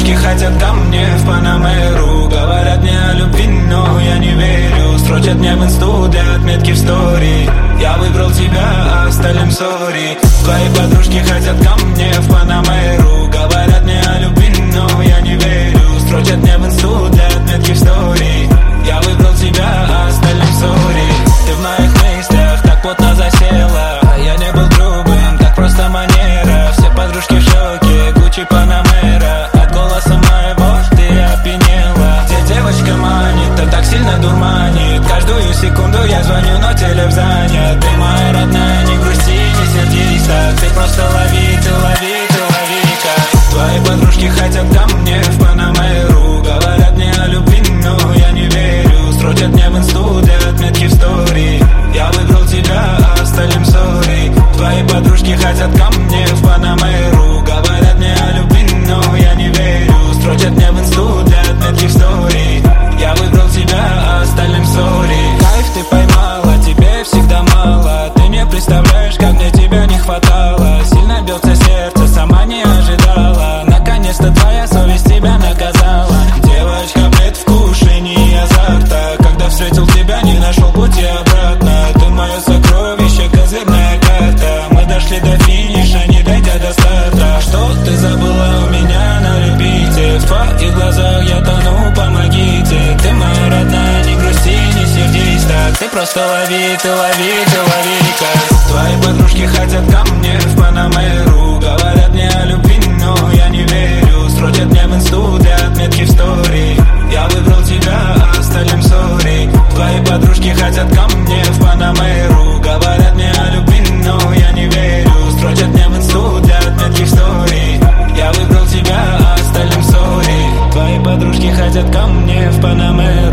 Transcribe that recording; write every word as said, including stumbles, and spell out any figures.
подружки хотят ко мне в Панамеру. Говорят мне о любви, но я не верю. Строчат мне в инсту для отметки в стори. Я выбрал тебя, а остальным сори. Твои подружки хотят ко мне в Панамеру. Говорят мне о любви, но я не верю. Строчат мне в инсту для отметки в стори. Я выбрал тебя, а остальным сори. Ты в моих мыслях так плотно засела. Я не был грубым, так просто манера. Все подружки в шоке, Гуччи, Панамера. От голоса моего ты опьянела. Где девочка манит, то так сильно дурманит. Каждую секунду я звоню, но телефон занят. Ты моя родная, не грусти, не сердись так. Ты просто лови, ты лови, ты лови-ка. Твои подружки хотят ко мне в Панамеру. Говорят мне о любви, но я не верю. Строчат мне в инсту для отметки в стори. Я выбрал тебя, а остальным сори. Твои подружки хотят ко мне в Панамеру. Говорят мне о любви, но я не верю. Строчат мне в инсту для отметки в стори. Я выбрал тебя, а остальным сори. Кайф ты поймала, тебе всегда мало. Ты не представляешь, как мне тебя не хватало. Сильно бьется сердце, сама не ожидала. Наконец-то твоя совесть тебя наказала. Девочка, предвкушение азарта. Когда встретил тебя, не нашел пути обратно. Ты мое сокровище, козырная карта. Мы дошли до финиша, не дойдя до старта. Что ты забыла у меня на репите? В твоих глазах я тону, помогите. Ты моя родная, не грусти, не сердись так. Ты просто лови, ты лови, ты лови-ка. Твои подружки хотят ко мне в Панамеру. Говорят мне о любви, но я не верю. Строчат мне в инсту для отметки в стори. Я выбрал тебя, а остальным сори. Твои подружки хотят ко мне в Панамеру. Говорят мне о любви, но я не верю. Строчат мне в инсту для отметки в стори. Я выбрал тебя, а остальным сори. Твои подружки хотят ко мне в Панамеру.